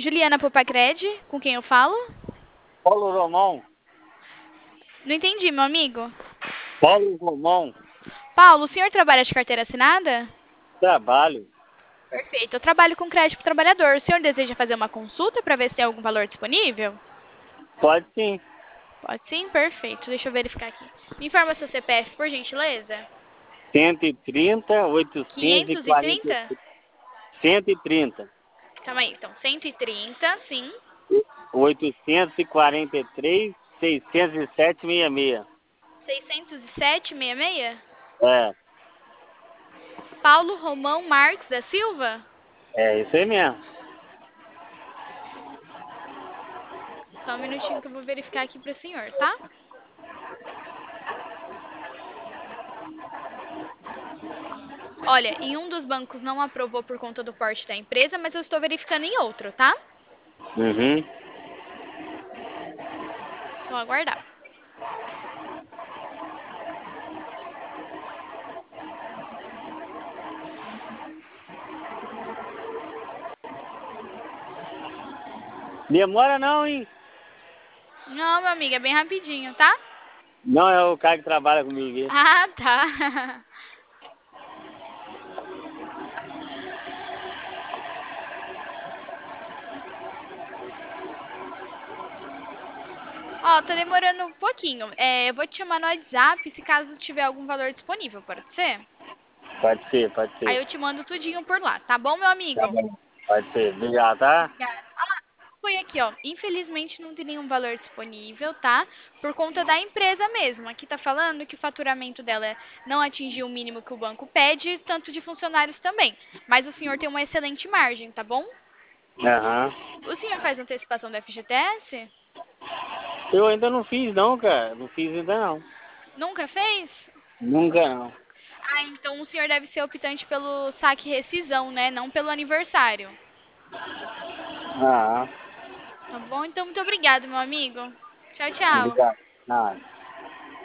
Juliana Popacred, com quem eu falo? Paulo Romão. Não entendi, meu amigo. Paulo Romão. Paulo, o senhor trabalha de carteira assinada? Trabalho. Perfeito. Eu trabalho com crédito pro trabalhador. O senhor deseja fazer uma consulta para ver se tem algum valor disponível? Pode sim. Pode sim? Perfeito. Deixa eu verificar aqui. Me informa seu CPF, por gentileza. 130, 530? 843. 130. Calma aí, então. 130, sim. 843, 607, 66. 607,66? É, Paulo Romão Marques da Silva? é isso aí mesmo. Só um minutinho que eu vou verificar aqui para o senhor, tá? Olha, em um dos bancos não aprovou por conta do porte da empresa, mas eu estou verificando em outro, tá? Uhum. Só aguardar. Demora não, hein? Não, meu amigo, é bem rapidinho, tá? Não é o cara que trabalha comigo aqui. Ah, tá. Ó, tá demorando um pouquinho. Eu vou te chamar no WhatsApp se caso tiver algum valor disponível, pode ser? Pode ser, pode Aí ser. eu te mando tudinho por lá, tá bom, meu amigo? Tá bom. Pode ser. Obrigado, tá? Obrigada. Foi aqui, ó. Infelizmente não tem nenhum valor disponível, tá? Por conta da empresa mesmo. Aqui tá falando que o faturamento dela não atingiu o mínimo que o banco pede, tanto de funcionários também. Mas o senhor tem uma excelente margem, tá bom? Aham. O senhor faz antecipação do FGTS? Eu ainda não fiz não, cara. Não fiz ainda não. Nunca fez? Nunca não. Ah, então o senhor deve ser optante pelo saque rescisão, né? Não pelo aniversário. Ah, Tá bom? Então, muito obrigado, meu amigo. Tchau, tchau. obrigado. Nada.